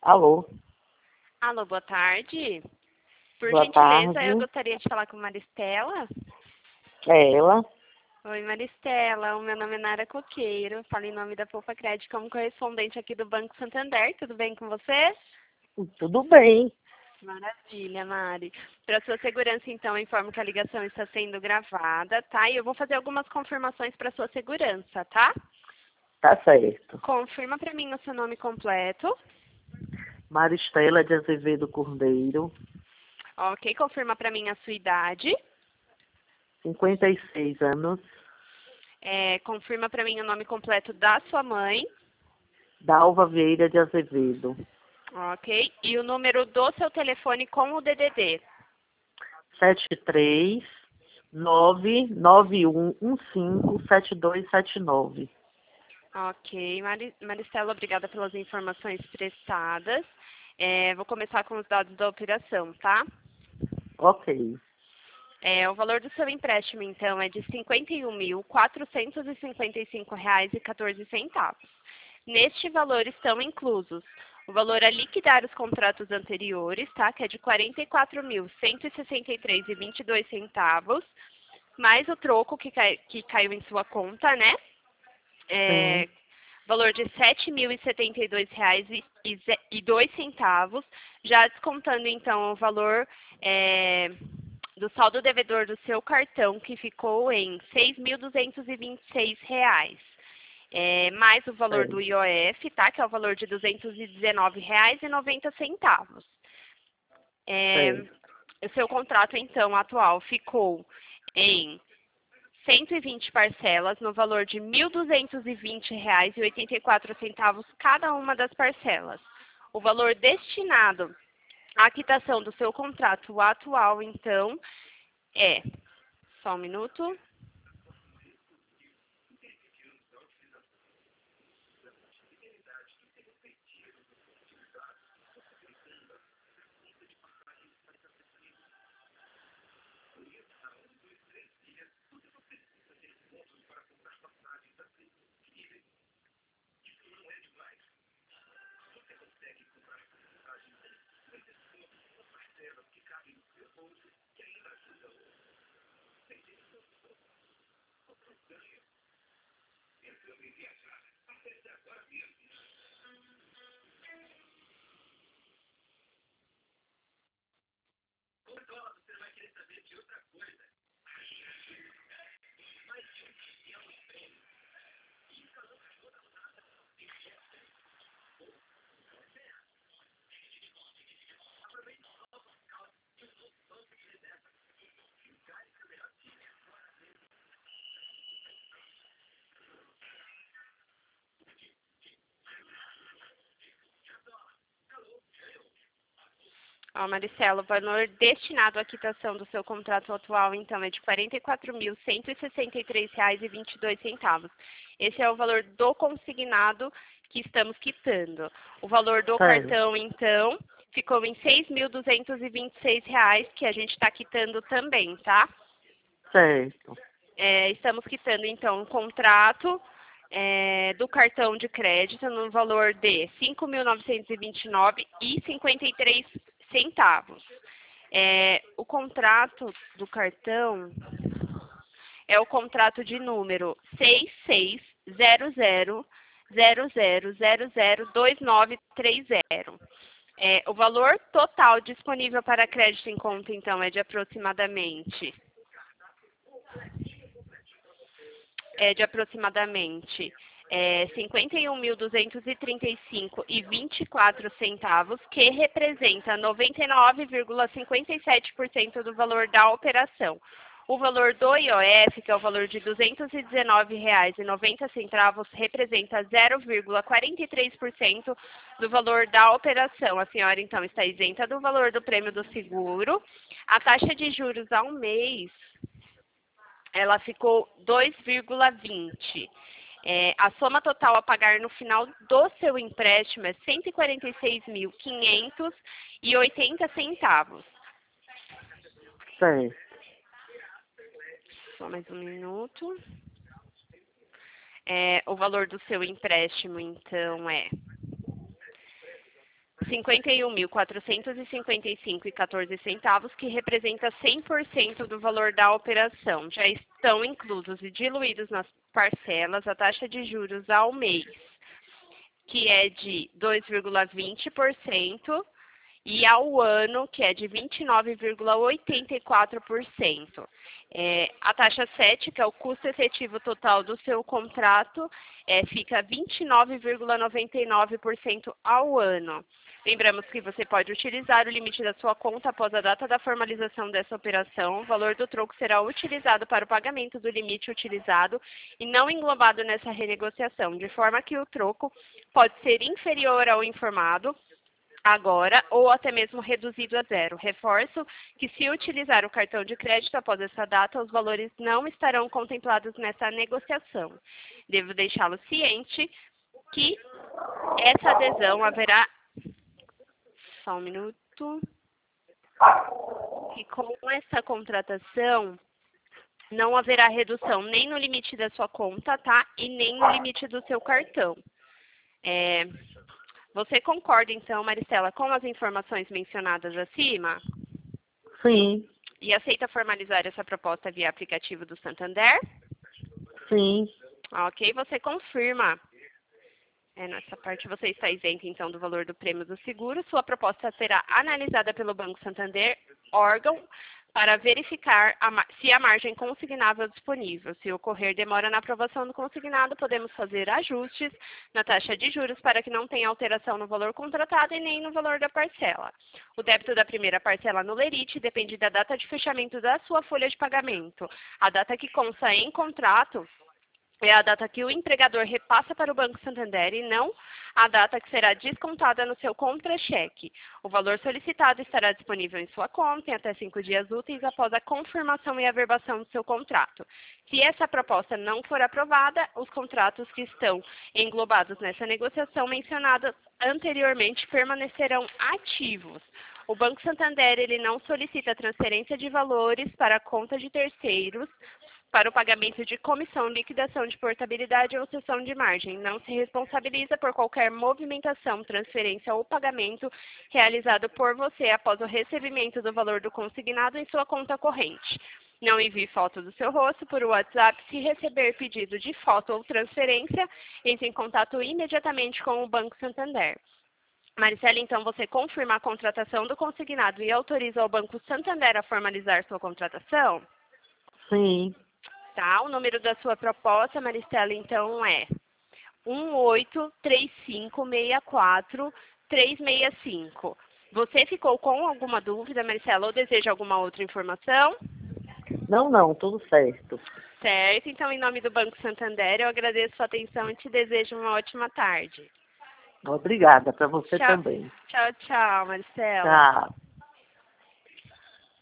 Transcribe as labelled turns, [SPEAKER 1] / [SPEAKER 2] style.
[SPEAKER 1] Alô,
[SPEAKER 2] Alô, boa tarde. Por
[SPEAKER 1] boa
[SPEAKER 2] gentileza,
[SPEAKER 1] tarde.
[SPEAKER 2] eu gostaria de falar com Maristela.
[SPEAKER 1] É ela?
[SPEAKER 2] Oi, Maristela. O meu nome é Nara Coqueiro. Falo em nome da Poupa Crédito como correspondente aqui do Banco Santander. Tudo bem com você?
[SPEAKER 1] Tudo bem.
[SPEAKER 2] Maravilha, Mari. Para sua segurança, então, eu informo que a ligação está sendo gravada, tá? E eu vou fazer algumas confirmações para sua segurança, tá?
[SPEAKER 1] Tá certo.
[SPEAKER 2] Confirma para mim o seu nome completo.
[SPEAKER 1] Maristela de Azevedo Cordeiro,
[SPEAKER 2] Ok, confirma para mim a sua idade.
[SPEAKER 1] 56 anos,
[SPEAKER 2] Confirma para mim o nome completo da sua mãe.
[SPEAKER 1] Dalva Vieira de Azevedo,
[SPEAKER 2] Ok. E o número do seu telefone com o DDD.
[SPEAKER 1] 73991157279.
[SPEAKER 2] Ok. Maristela, obrigada pelas informações prestadas. Vou começar com os dados da operação, tá?
[SPEAKER 1] Ok,
[SPEAKER 2] O valor do seu empréstimo, então, é de R$ 51.455,14. Neste valor estão inclusos o valor a liquidar os contratos anteriores, tá? Que é de R$ 44.163,22, mais o troco que caiu em sua conta, né?
[SPEAKER 1] sim,
[SPEAKER 2] Valor de R$ 7.072,02, já descontando, então, o valor do saldo devedor do seu cartão, que ficou em R$ 6.226. Mais o valor do
[SPEAKER 1] certo,
[SPEAKER 2] IOF, tá? Que é o valor de R$ 219,90.
[SPEAKER 1] certo,
[SPEAKER 2] O seu contrato, então, atual ficou em 120 parcelas no valor de R$ 1.220,84 cada uma das parcelas. O valor destinado à quitação do seu contrato atual, então, é... Só um minuto. Ó, Maricelo, o valor destinado à quitação do seu contrato atual, então, é de R$ 44.163,22. Esse é o valor do consignado que estamos quitando. O valor do
[SPEAKER 1] certo,
[SPEAKER 2] cartão, então, ficou em R$ 6.226, que a gente está quitando também, tá?
[SPEAKER 1] certo,
[SPEAKER 2] Estamos quitando, então, o contrato do cartão de crédito no valor de R$ 5.929,53. O contrato do cartão é o contrato de número 660000002930. O valor total disponível para crédito em conta, então, é de aproximadamente 51.235,24, que representa 99,57% do valor da operação. O valor do IOF, que é o valor de R$ 219,90, representa 0,43% do valor da operação. A senhora, então, está isenta do valor do prêmio do seguro. A taxa de juros ao mês, ela ficou 2,20. A soma total a pagar no final do seu empréstimo é R$ 146.580.
[SPEAKER 1] certo.
[SPEAKER 2] Só mais um minuto. O valor do seu empréstimo, então, é 51.455,14 que representa 100% do valor da operação. Já estão inclusos e diluídos nas parcelas a taxa de juros ao mês, que é de 2,20%, e ao ano, que é de 29,84%. A taxa 7, que é o custo efetivo total do seu contrato, fica 29,99% ao ano. Lembramos que você pode utilizar o limite da sua conta após a data da formalização dessa operação. O valor do troco será utilizado para o pagamento do limite utilizado e não englobado nessa renegociação, de forma que o troco pode ser inferior ao informado agora ou até mesmo reduzido a zero. Reforço que, se utilizar o cartão de crédito após essa data, os valores não estarão contemplados nessa negociação. Devo deixá-lo ciente que essa adesão haverá... Só um minuto. E com essa contratação, não haverá redução nem no limite da sua conta, tá? E nem no limite do seu cartão. Você concorda, então, Maristela, com as informações mencionadas acima?
[SPEAKER 1] Sim,
[SPEAKER 2] E aceita formalizar essa proposta via aplicativo do Santander?
[SPEAKER 1] sim.
[SPEAKER 2] Ok, você confirma. Nessa parte você está isento, então, do valor do prêmio do seguro. Sua proposta será analisada pelo Banco Santander, órgão, para verificar se a margem consignável é disponível. Se ocorrer demora na aprovação do consignado, podemos fazer ajustes na taxa de juros para que não tenha alteração no valor contratado e nem no valor da parcela. O débito da primeira parcela no lerite depende da data de fechamento da sua folha de pagamento. A data que consta em contrato é a data que o empregador repassa para o Banco Santander e não a data que será descontada no seu contra-cheque. O valor solicitado estará disponível em sua conta em até 5 dias úteis após a confirmação e averbação do seu contrato. Se essa proposta não for aprovada, os contratos que estão englobados nessa negociação mencionada anteriormente permanecerão ativos. O Banco Santander ele não solicita transferência de valores para a conta de terceiros para o pagamento de comissão, liquidação de portabilidade ou cessão de margem. Não se responsabiliza por qualquer movimentação, transferência ou pagamento realizado por você após o recebimento do valor do consignado em sua conta corrente. Não envie foto do seu rosto por WhatsApp. Se receber pedido de foto ou transferência, entre em contato imediatamente com o Banco Santander. Maristela, então, você confirma a contratação do consignado e autoriza o Banco Santander a formalizar sua contratação?
[SPEAKER 1] Sim.
[SPEAKER 2] Tá, o número da sua proposta, Maristela, então, é 183564-365. Você ficou com alguma dúvida, Maristela, ou deseja alguma outra informação?
[SPEAKER 1] Não, tudo certo.
[SPEAKER 2] Certo, então, em nome do Banco Santander, eu agradeço a sua atenção e te desejo uma ótima tarde.
[SPEAKER 1] Obrigada, para você
[SPEAKER 2] Tchau.
[SPEAKER 1] também.
[SPEAKER 2] Tchau, Maristela.
[SPEAKER 1] Tchau.